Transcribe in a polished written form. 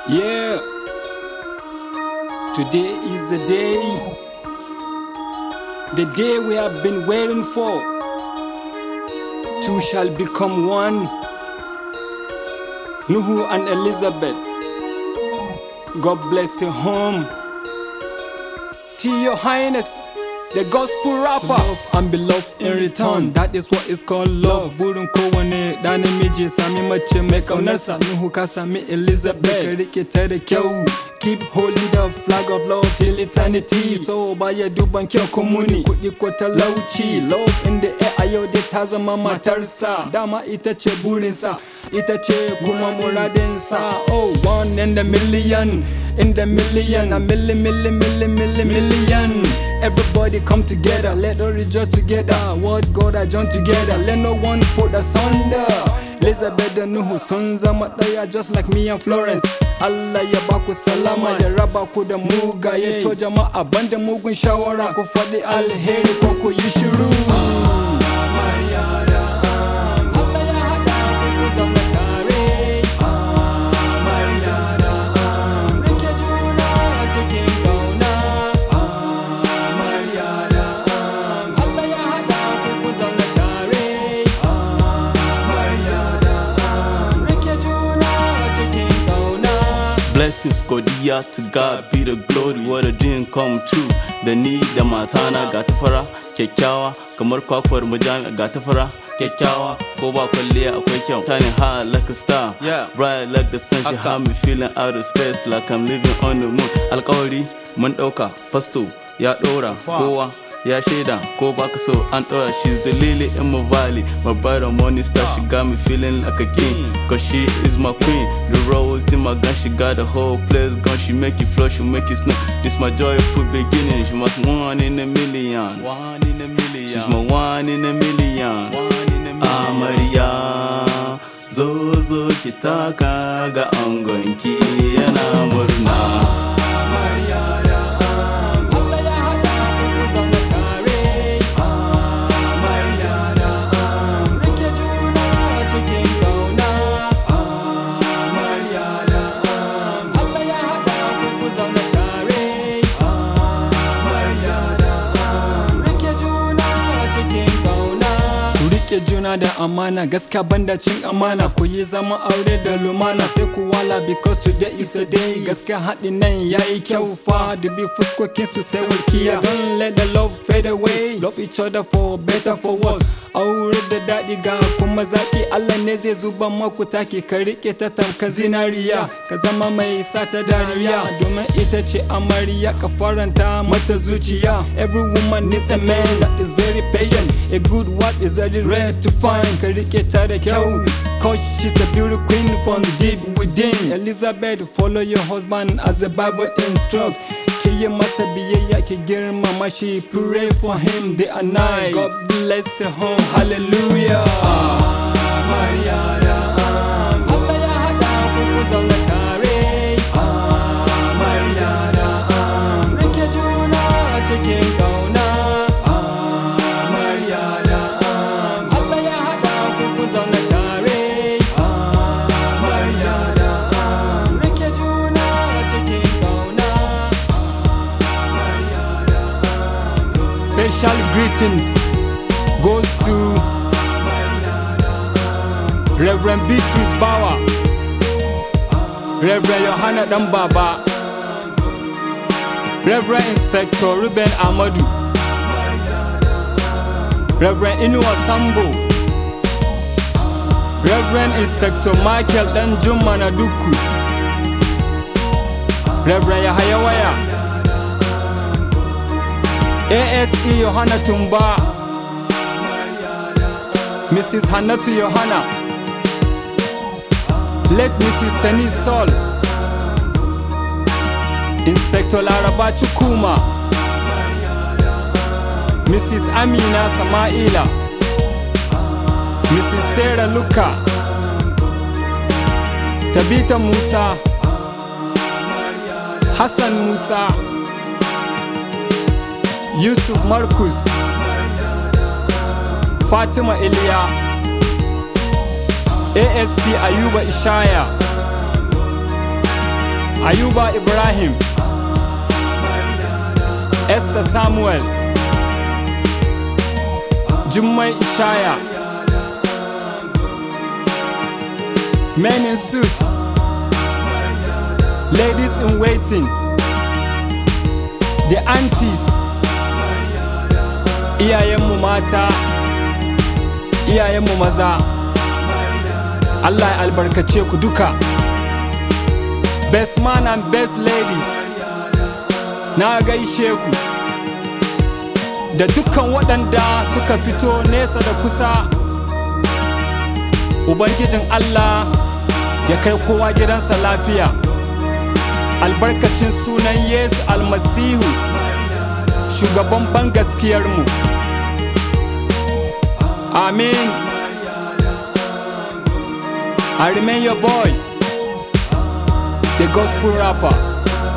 Yeah, today is the day we have been waiting for. Two shall become one, Nuhu and Elizabeth. God bless your home. To your highness, the gospel rapper. To love and be loved in return, that is what is called love. Burin kowane da namiji sami mace mai kaunarsa. Nuhu ka sami Elizabeth, ka rike ta da kyau. Keep holding the flag of love till eternity. So baya duban kyau ko muni, kuɗi ko talauci. Love in the air a yau dai ta zama matarsa. Dama ita ce burinsa, ita ce kuma muradinsa. Oh, one in the million, in the million, a million. Everybody come together, let us rejoice together. What God has joined together, let no one put asunder. Elizabeth and Nuhu sun zama ɗaya, just like me and Florence. Allah ya baku salama, ya raba ku da mugaye. To jama'a banda mugun shawara, ku faɗi alheri ko ku yi shiru. Blessings, godiya to God be the glory. What a dream come true. Da ni da matana ga ta fara kyakkyawa, kamar kwakwar mujami ga ta fara kyakkyawa. Ko ba kwalliya akwai kyau. Shining high like a star, bright like the sun. She had me feeling out of space like I'm living on the moon. Alƙawari mun ɗauka, pasto ya ɗora, kowa ya shaida ko baka so an ɗora. She's the lily in my valley, my bright and morning star. She got me feeling like a king, cause she is my queen. The rose in my gun, she got the whole place gone. She make it flow, she make it snow. This my joyful beginning. She must one in a million. She's my one in a million. Amarya, zo ki taka ga angonki yana murna. Juna da amana, gaskiya banda cin amana. Ku yi zama aure da lumana, sai ku wala because today is a day. Gaskiya haɗin nan yayi kyau fa, dubi fuskokin su sai walkiya. Don't let the love fade away, love each other for better for worse. Aure da daɗi ga kuma zaki, Allah ne zai zuba maku take. Ka riƙe ta tamkar zinariya, ka zama mai sa ta dariya. Domin ita ce amarya, ka faranta mata zuciya. Every woman needs a man that is very patient. A good wife is very rare to find. Ka rike ta da kyau, cause she's a beauty queen from deep within. Elizabeth, follow your husband as the Bible instructs. Ki yi masa biyayya, ki girmama shi, pray for him day and night. God bless your home, hallelujah. Allah ya haɗa ku zauna tare. Rike juna cikin kauna. Special greetings goes to Reverend Beatrice Bawa, Reverend Yohana Dan Baba, Reverend Inspector Ruben Amadu, Reverend Inuwa Sambo, Reverend Inspector Michael Dan Juma Naduku, Reverend Yahaya Waya, ASE Yohana Tumba, Mrs. Hannatu Yohana, late Mrs. Tenny Sol, Inspector Laraba Chukuma, Mrs. Amina Samaila, Mrs. Sarah Luka, Tabitha Musa, Hassan Musa, Yusuf Marcus, Fatima Iliya, ASP Ayuba Ishaya, Ayuba Ibrahim, Esther Samuel, Jummai Ishaya, Men in Suits, Ladies in Waiting, the aunties, iyayenmu mata, iyayenmu maza, Allah ya albarkace ku duka. Best man and best ladies, na gaishe ku da dukkan waɗanda suka fito nesa da kusa. Ubangijin Allah ya kai kowa gidansa lafiya, albarkacin sunan Yesu Almasihu, shugaban ban gaskiyarmu. Amin. I remain your boy, the gospel rapper,